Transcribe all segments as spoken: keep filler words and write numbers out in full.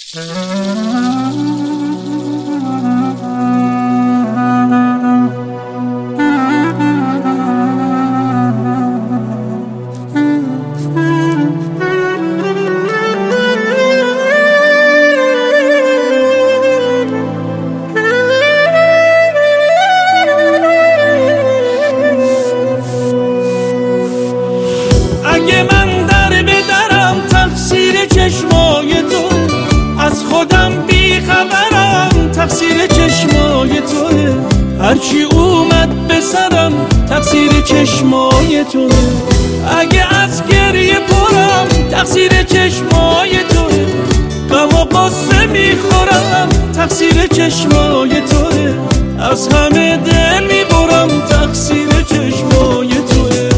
اگه من در بدرم تقصیر چشمای تو، از خودم بیخبرم تقصیر چشمای توه، هرچی اومد به سرم تقصیر چشمای توه، اگه از گریه پرم تقصیر چشمای توه، غم و قصه میخورم تقصیر چشمای توه، از همه دل میبرم تقصیر چشمای توه.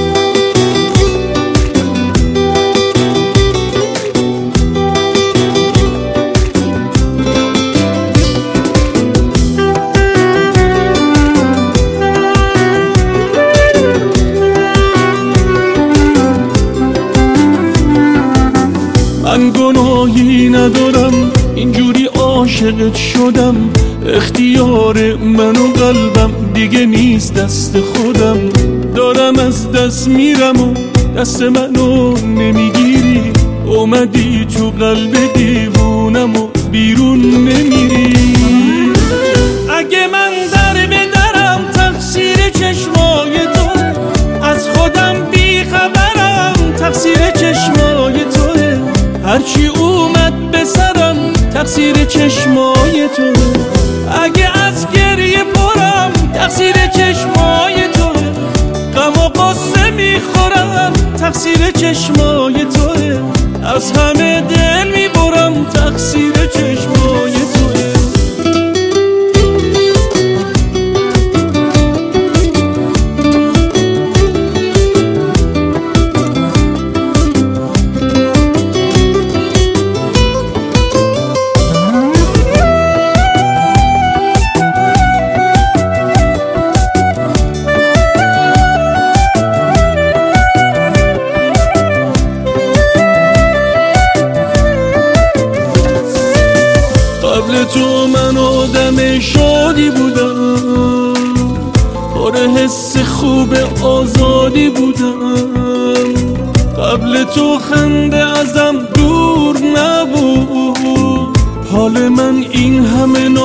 من گناهی ندارم اینجوری عاشقت شدم، اختیار من و قلبم دیگه نیست دست خودم، دارم از دست میرم و دست منو نمیگیری، اومدی تو قلب دیوونم و بیرون نمیری. اگه من در بدرم تقصیر چشمای تو، از خودم بیخبرم تقصیر چشمای توه، هرچی اومد به سرم تقصیر چشمای تو، اگه از گریه پرم تقصیر چشمای تو، غم و قصه میخورم تقصیر چشمای توه، از همه دل میبرم تقصیر چشمای توه. قبل تو من آدم شادی بودم، پر حس خوب آزادی بودم، قبل تو خنده ازم دور نبود، حال من این همه